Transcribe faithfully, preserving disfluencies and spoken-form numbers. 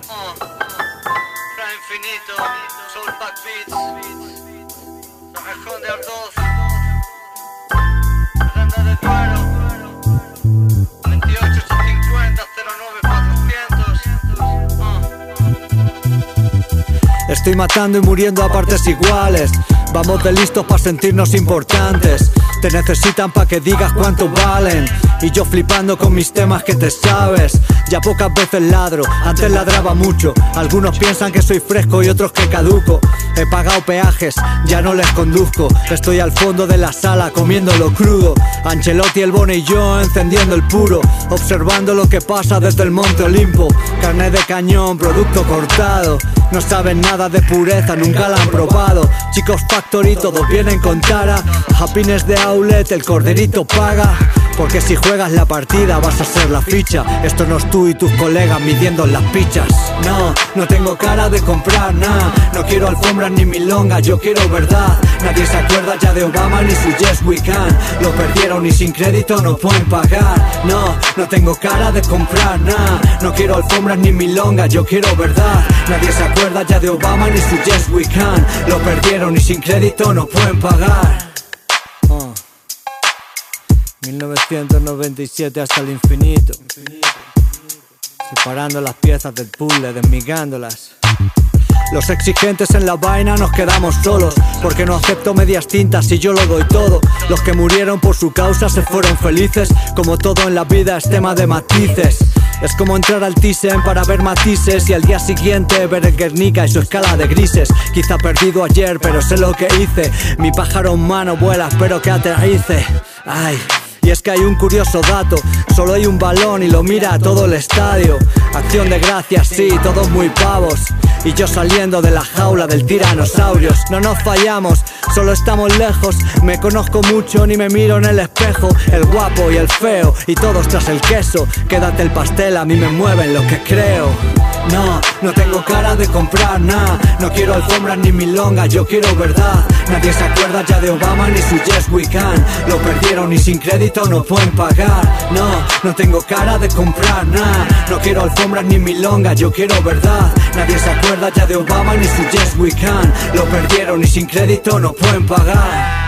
Fra Infinito, Soulpack Beats, La Mejor de Ardoz, Renda de Duero, veintiocho cincuenta cero nueve cuatrocientos. Estoy matando y muriendo a partes iguales. Vamos de listos para sentirnos importantes. Te necesitan pa' que digas cuánto valen. Y yo flipando con mis temas que te sabes. Ya pocas veces ladro, antes ladraba mucho. Algunos piensan que soy fresco y otros que caduco. He pagado peajes, ya no les conduzco. Estoy al fondo de la sala comiéndolo crudo. Ancelotti, el Bono y yo encendiendo el puro. Observando lo que pasa desde el Monte Olimpo. Carne de cañón, producto cortado. No saben nada de pureza, nunca la han probado. Chicos Factory, todos vienen con tara. Happiness de outlet, el corderito paga. Porque si juegas la partida vas a ser la ficha. Esto no es tú y tus colegas midiendo las pichas. No, no tengo cara de comprar nada. No quiero alfombras ni milonga, yo quiero verdad. Nadie se acuerda ya de Obama ni su Yes We Can. Lo perdieron y sin crédito no pueden pagar. No, no tengo cara de comprar nada. No quiero alfombras ni milonga, yo quiero verdad. Nadie se acuerda ya de Obama ni su Yes We Can. Lo perdieron y sin crédito no pueden pagar. uh. mil novecientos noventa y siete hasta el infinito, separando las piezas del puzzle, desmigándolas. Los exigentes en la vaina nos quedamos solos, porque no acepto medias tintas y yo lo doy todo. Los que murieron por su causa se fueron felices. Como todo en la vida es tema de matices. Es como entrar al Thyssen para ver matices y al día siguiente ver el Guernica y su escala de grises. Quizá perdido ayer, pero sé lo que hice. Mi pájaro en mano vuela, espero que aterrice. Ay... Y es que hay un curioso dato, solo hay un balón y lo mira todo el estadio. Acción de gracias, sí, todos muy pavos. Y yo saliendo de la jaula del tiranosaurios. No nos fallamos, solo estamos lejos. Me conozco mucho, ni me miro en el espejo. El guapo y el feo, y todos tras el queso. Quédate el pastel, a mí me mueven lo que creo. No, no tengo cara de comprar nada. No quiero alfombras ni milonga, yo quiero verdad. Nadie se acuerda ya de Obama ni su Yes We Can. Lo perdieron y sin crédito no pueden pagar. No, no tengo cara de comprar nada. No quiero alfombras ni milonga, yo quiero verdad. Nadie se acuerda ya de Obama ni su Yes We Can. Lo perdieron y sin crédito no pueden pagar.